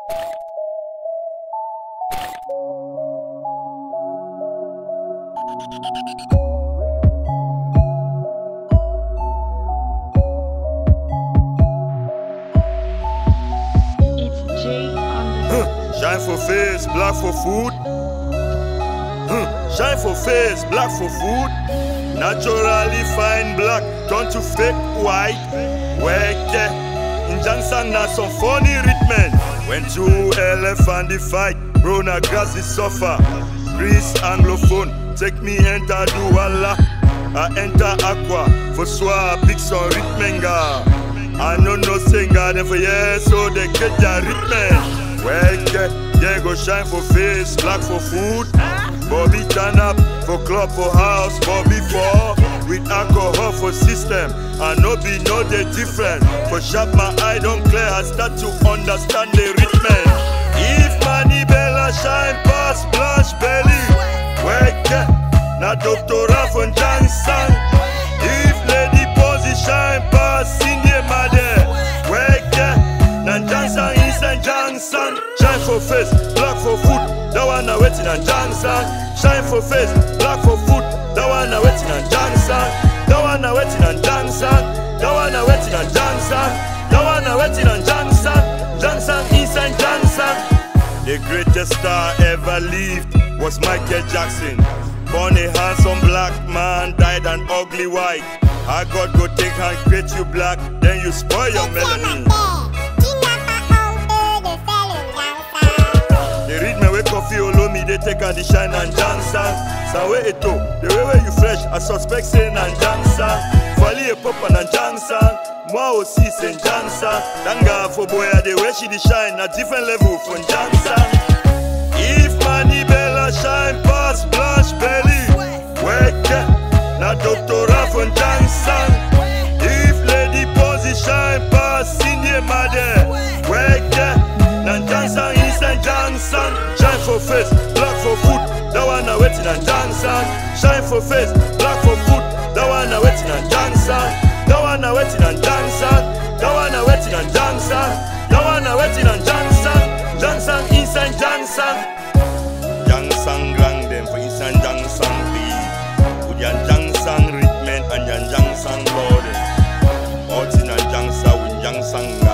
It's Jay on the Shine for face, black for food. Shine for face, black for food. Naturally fine black, turn to fake white. Weke, in Jansang na some funny rhythm. When two elephant the fight, bro na grass is suffer. Greece anglophone, take me enter Douala. I enter Aqua, for swa big son rhythmenga. I know no singer, them for years, so they get their rhythm. Weke, they go shine for face, black for food. Bobby turn up for club for house, Bobby for with alcohol for system. I no be no they different. For sharp my eye don't clear, I start to understand the rhythm. If Manny Bella shine past blush belly, wake na doctora from Jansang. If Lady Posey shine past Cindy Made, wake na Jansang inside Jansang. Shine for face, black for food. That one na waiting on Jansang. Shine for face, black for food. That one na waiting on Jansang. That one na waiting on Jansang. That one na waiting on Jansang. That one na waiting on Jansang. Jansang inside Jansang. The greatest star ever lived was Michael Jackson. Born a handsome black man, died an ugly white. How God go take and create you black, then you spoil your melanin. Coffee olomi they take and the shine and Jansang. Sawe eto, the way you fresh, I suspect saying and Jansang. Fali e pop and Jansang. Moi aussi c'est Jansang. Tanga for boy the way she the shine, a different level from Jansang. If Manny Bella shine past blush belly, wake na doctora from Jansang. If Lady Posey shine past Cindy Made, wake na Jansang inside Jansang. Shine for face, black for food. That one na waiting on Jansang. Shine for face, black for food. That one na waiting on Jansang. That one na waiting on Jansang. That one na waiting on Jansang. That one na waiting on Jansang. Jansang inside Jansang. Jansang grand them for inside Jansang beat. With your Jansang rhythm and your Jansang body. Out in a Jansang with Jansang.